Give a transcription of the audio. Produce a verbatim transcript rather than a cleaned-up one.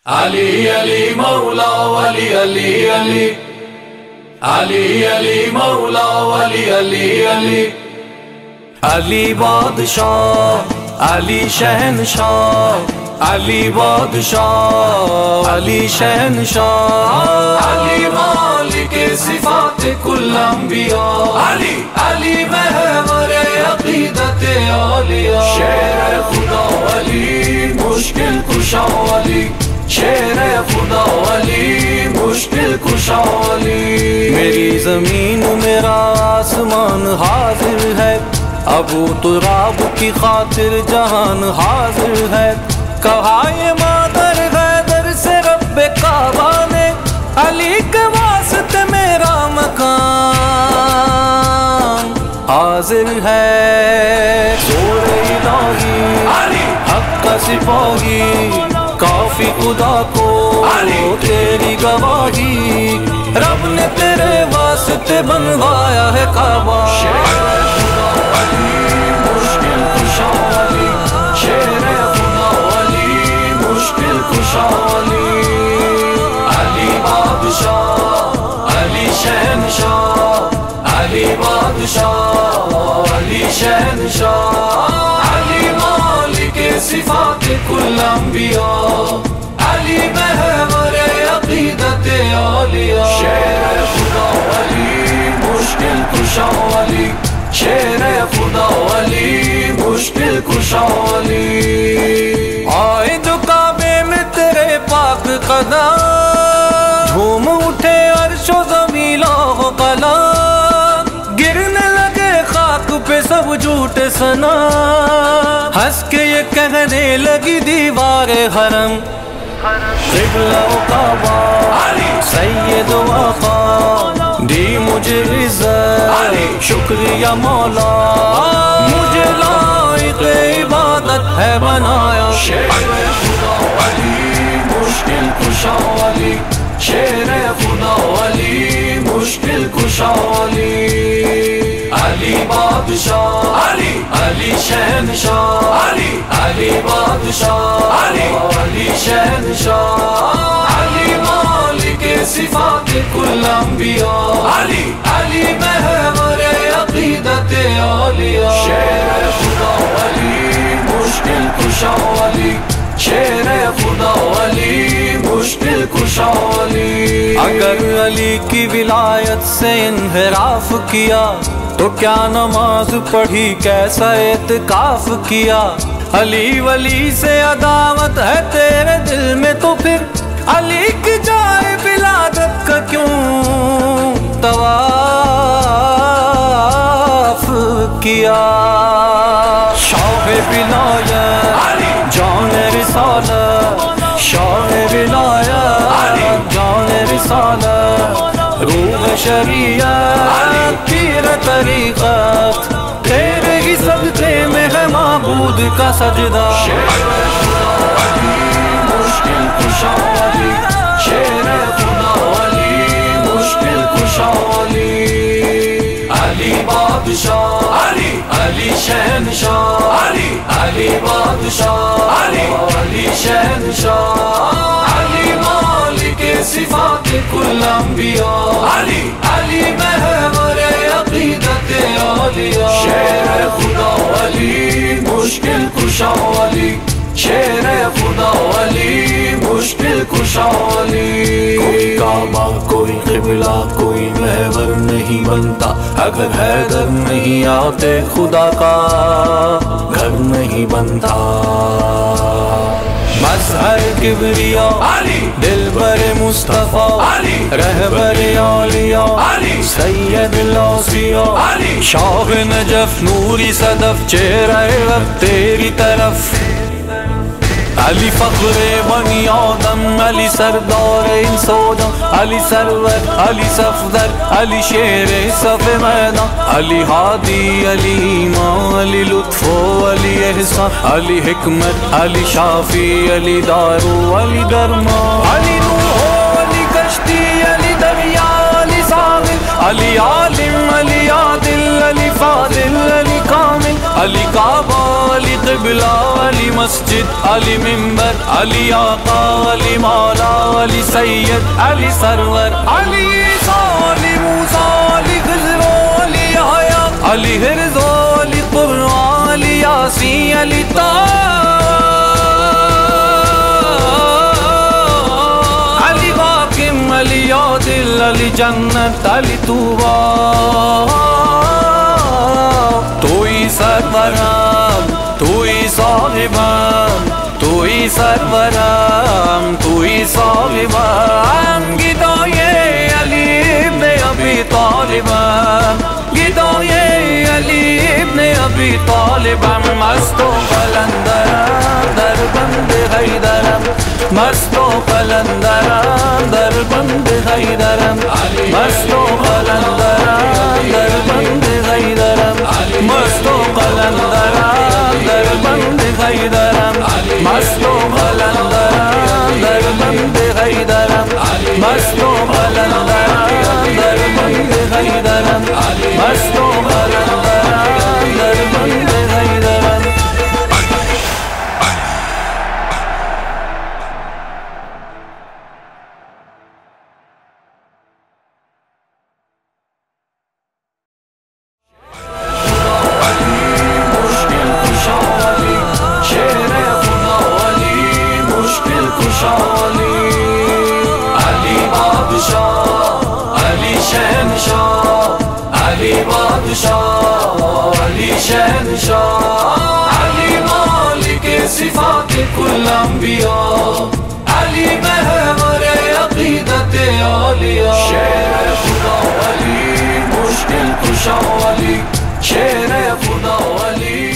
علی علی مولا ولی علی علی علی علی مولا ولی علی علی علی بادشاہ علی شہنشاہ علی بادشاہ علی شہنشاہ علی مالک صفات کل انبیاء علی علی محور عقیدت اولیاء شیر خدا علی مشکل کشا علی شیر خدا علی مشکل کشا علی میری زمین میرا آسمان حاضر ہے ابو تراب کی خاطر جہان حاضر ہے کہا یہ مادر حیدر سے رب کعبہ نے علی کے واسطے میرا مکان حاضر ہے زور الہی حق کا سپاہی کافی خدا کو تیری گواہی رب نے تیرے واسطے بنوایا ہے کعبہ مشکل کشا علی شیر خدا علی مشکل کشا علی علی بادشاہ علی شہنشاہ علی بادشاہ علی شہنشاہ علی مالک صفات کل انبیاء علی محور عقیدت اولیاء شیر خدا علی مشکل کشا علی شیر خدا علی مشکل کشا علی آئے جو کعبے میں تیرے پاک قدم جھوم اٹھے عرش و زمین و قلم گرنے لگے خاک پہ سب جھوٹے سنا ہنس کے یہ کہنے لگی دیوار حرم قبلہ و کعبہ سید و آقا دی مجھے عزت شکریہ مولا مجھے لائق عبادت ہے بنایا شیر خدا علی مشکل کشا علی شیر خدا علی مشکل کشا علی علی بادشاہ علی علی شہنشاہ علی علی بادشاہ علی علی شہنشاہ علی مالک صفات کل انبیاء علی علی محور عقیدت اولیاء شیر خدا علی مشکل کشا علی شیر خدا علی مشکل کشا علی اگر علی کی ولایت سے انحراف کیا تو کیا نماز پڑھی کیسا اعتکاف کیا علی ولی سے عداوت ہے تیرے دل میں تو پھر علی کی جائے ولادت کا کیوں طواف کیا شاہ ولایت جان رسالت شاہ ولایت جان رسالت روح شریعت پیر طریقت تیرے ہی صدقے میں ہے معبود کا سجدہ مشکل کشا علی شیر خدا علی مشکل کشا علی علی بادشاہ علی علی شہنشاہ علی علی بادشاہ علی علی شہنشاہ علی مالک صفات کل انبیاء علی علی محور عقیدت اولیاء شیر خدا علی مشکل کشا علی شیر خدا علی مشکل کشا علی کوئی کعبہ کوئی قبلہ کوئی محور نہیں بنتا اگر حیدر نہیں آتے خدا کا گھر نہیں بنتا مظہر کبریا دل بر مصطفیٰ رہبر اولیاء سید الاوصیاء شاہ نجف نوری صدف چہرہ رب تیری طرف علی فخر بنی آدم علی سردار انس و جان علی سرور علی صفدر علی شیر صف میدان علی ہادی علی ایمان علی لطف و علی احسان علی حکمت علی شافی علی دارو علی درمان علی نوح علی کشتی علی دریا علی ساحل علی عالم علی عادل علی فاضل علی کامل علی काबा अली क़िबला अली मस्जिद अली मिंबर अली आका अली मौला अली सैयद अली सरवर अली ईसा अली मूसा अली खिज़्र अली यहया अली हिर्ज़ अली क़ुरआन अली यासीन अली ताहा अली हाकिम अली आदिल अली जन्नत अली तूबा तू ही सरवराम तू ही साहिबाम तू ही सरवराम तू ही साहिबाम गिदाये अली इब्ने अबी तालिबाम गिदाये अली इब्ने अबी तालिबाम मस्तो कलंदराम दर बंद हैदरम मस्तो कलंदराम दर बंद हैदरम मस्तो कलंदराम दर बंद हैदरम मस्तो कलंदराम दर बंद हैदरम मस्तो कलंदराम दर बंद हैदरम मस्तो कलंदराम दर बंद हैदरम मस्तो कलंदराम दर बंद हैदरम अली बादशाह अली शहनशाह अली बादशाह अली शहनशाह अली मालिक सिफात कुल अंबिया अली महवर अक़ीदत औलिया शेर खुदा अली मुश्किल कुशा अली शेर खुदा अली